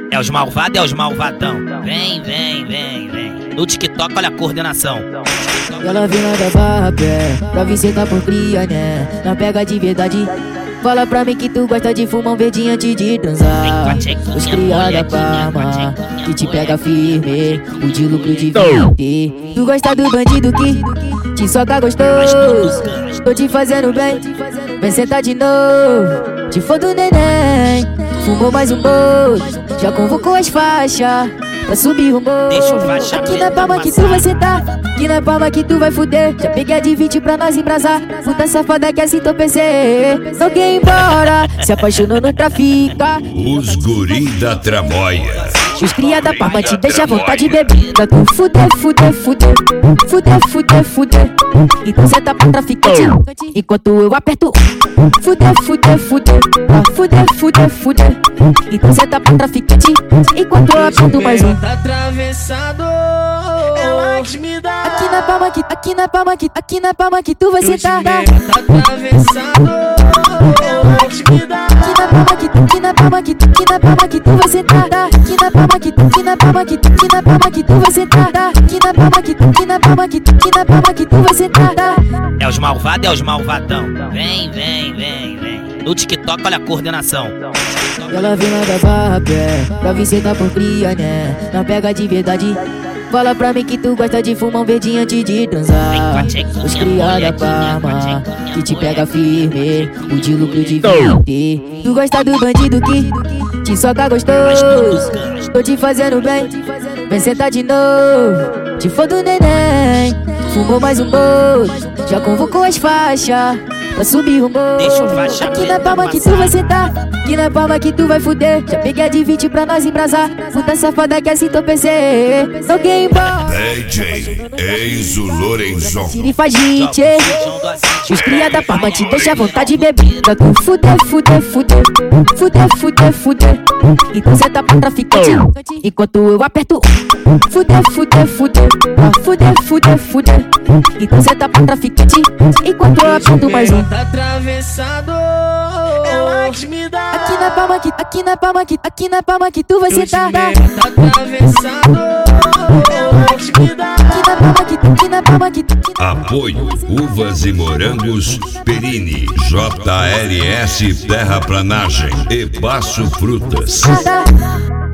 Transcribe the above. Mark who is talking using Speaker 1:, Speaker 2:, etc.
Speaker 1: É os malvados, é os malvadão. Vem, vem, vem, vem. No TikTok, olha a coordenação.
Speaker 2: Ela vem lá da barra, pé, pra vir sentar por cria, né? Não pega de verdade. Fala pra mim que tu gosta de fumar um verdinho antes de transar. Os cria da Parma, que te pega firme, o de lucro de vida. Tu gosta do bandido que te soca gostoso. Tô te fazendo bem, vem sentar de novo. Te foda o neném, fumou mais um bolo. Já convocou as faixas pra subir o morro. Aqui na Palma que tu vai sentar, aqui na Palma que tu vai fuder. Já peguei a de 20 pra nós embrasar. Puta safada que assim tô PC. Não quer ir embora, se apaixonou no trafica.
Speaker 3: Os guri da tramóia.
Speaker 2: Os cria da Parma te deixa à vontade de bebida. Tu fuder, fuder, fuder, fuder, fuder, fuder. Então senta pra traficante enquanto eu aperto. Fuder, fuder, fuder, fuder, fuder, fuder. Então senta pra traficante enquanto eu aperto mais um.
Speaker 4: Tá atravessado, ela que me dá.
Speaker 2: Aqui na Palma que, aqui na Palma que, aqui na Palma que tu vai sentar.
Speaker 4: Tá atravessado, ela que me dá.
Speaker 2: Aqui na Palma que, aqui na Palma que, aqui na Palma que tu vai sentar. Aqui na Palma que, aqui na Palma que, aqui na Palma que tu vai sentar. Aqui na Palma que, aqui na Palma que, aqui na Palma que tu vai sentar.
Speaker 1: É os malvados, é os malvadão. Vem, vem, vem, vem. No TikTok, olha a coordenação.
Speaker 2: Ela vem lá da barra, pé, pra vir sentar por cria, né? Não pega de verdade. Fala pra mim que tu gosta de fumar um verdinho antes de transar. Os cria da Parma, que te pega firme, o de lucro de vida. Tu gosta do bandido que te soca gostoso. Tô te fazendo bem, vem sentar de novo. Te foda o neném, fumou mais um bolo. Já convocou as faixas pra subir o morro. Aqui na Palma que tu vai sentar, aqui na Palma que tu vai fuder. Já peguei a de 20 pra nós embrasar. Puta safada que assim tô PC. Não quer ir embora,
Speaker 3: DJ Enzo Lorenzon.
Speaker 2: tira e faz hit. Os cria da Parma te deixa à vontade de bebida. Tu fuder, fuder, fuder, fuder, fuder, fuder. Então senta pra traficante enquanto eu aperto. Fuder, fuder, fuder, fuder, fuder, fuder. Então senta pra traficante enquanto eu aperto mais um.
Speaker 4: Tá atravessado, ela que me dá.
Speaker 2: Aqui na Palma que, aqui na Palma que, aqui na Palma que tu vai sentar.
Speaker 4: Tá atravessado, ela que me dá.
Speaker 2: Aqui na Palma que, aqui na Palma que, aqui na
Speaker 3: Apoio Uvas e Morangos Perini, JLS Terraplanagem e Passo Frutas.
Speaker 2: Palma.